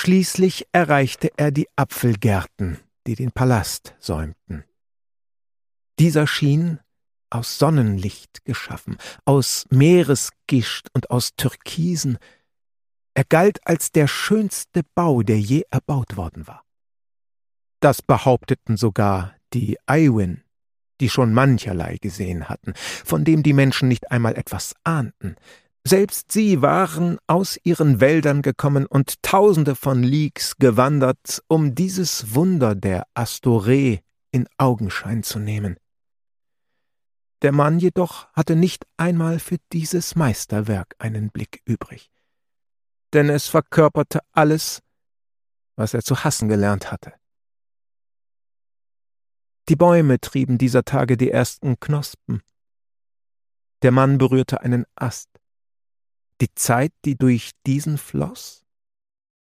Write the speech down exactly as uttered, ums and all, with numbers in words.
Schließlich erreichte er die Apfelgärten, die den Palast säumten. Dieser schien aus Sonnenlicht geschaffen, aus Meeresgischt und aus Türkisen. Er galt als der schönste Bau, der je erbaut worden war. Das behaupteten sogar die Aywin, die schon mancherlei gesehen hatten, von dem die Menschen nicht einmal etwas ahnten. Selbst sie waren aus ihren Wäldern gekommen und tausende von Leagues gewandert, um dieses Wunder der Astorä in Augenschein zu nehmen. Der Mann jedoch hatte nicht einmal für dieses Meisterwerk einen Blick übrig, denn es verkörperte alles, was er zu hassen gelernt hatte. Die Bäume trieben dieser Tage die ersten Knospen. Der Mann berührte einen Ast. Die Zeit, die durch diesen floss,